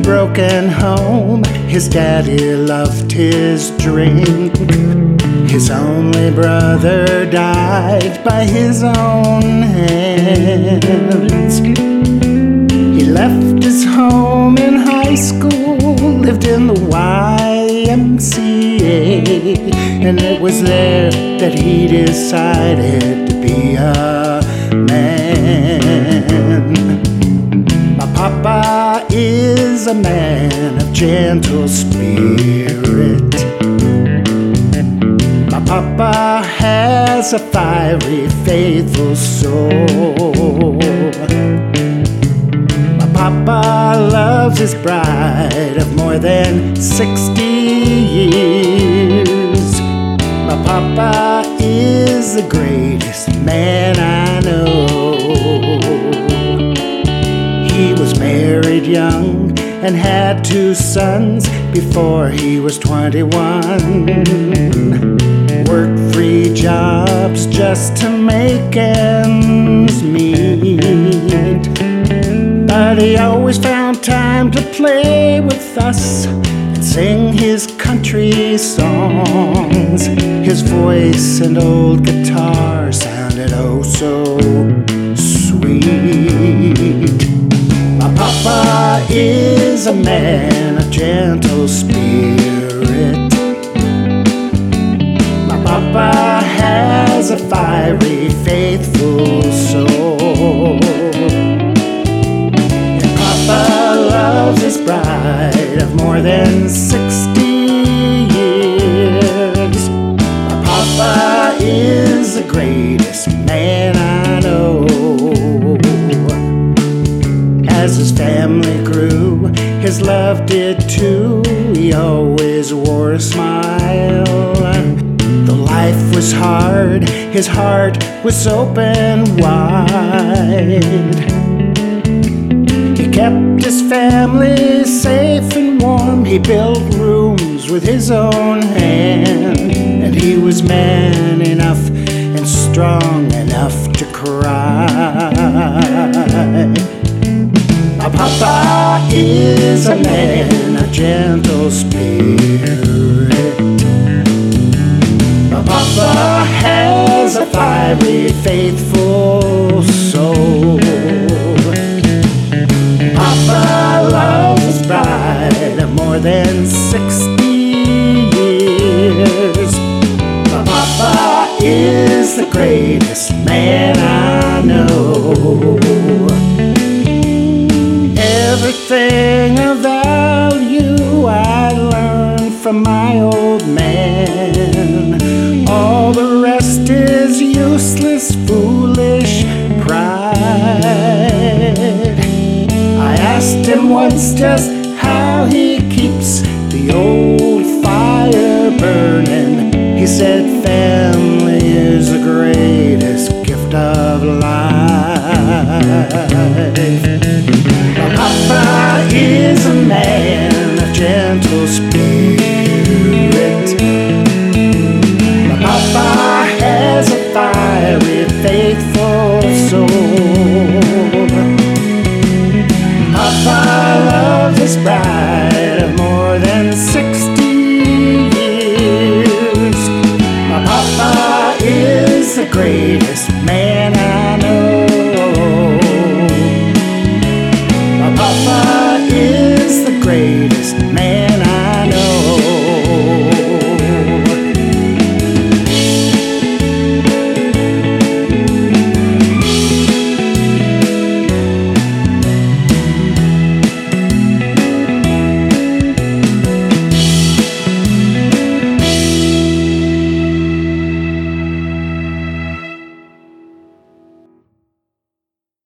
broken home. His daddy loved his drink. His only brother died by his own hands. He left his home in high school, lived in the YMCA, and it was there that he decided to be a man. My papa is a man of gentle spirit. My papa has a fiery, faithful soul. My papa loves his bride of more than 60 years. My papa is the greatest man I know. He was married young and had 2 sons before he was 21. Worked 3 jobs just to make ends meet. But he always found time to play with us and sing his country songs. His voice and old guitar sounded oh so sweet. My papa is a man of gentle spirit. My papa has a fiery, faithful soul. And papa loves his bride of more than 60 years. My papa is the greatest man I know. As his family grew, his love did too. He always wore a smile. Though life was hard, his heart was open wide. He kept his family safe and warm. He built rooms with his own hand. And he was man enough and strong enough to cry. My papa is a man of gentle spirit. My papa has a fiery, faithful soul. Papa loves his bride of more than 60 years. My papa is the greatest man I know. Everything of value I learned from my old man. All the rest is useless, foolish pride. I asked him once just how he keeps the old fire burning. He said family is the greatest gift of life. My papa is a man of gentle spirit. My papa has a fiery, faithful soul. Papa loves his bride of more than 60 years. My papa is the greatest man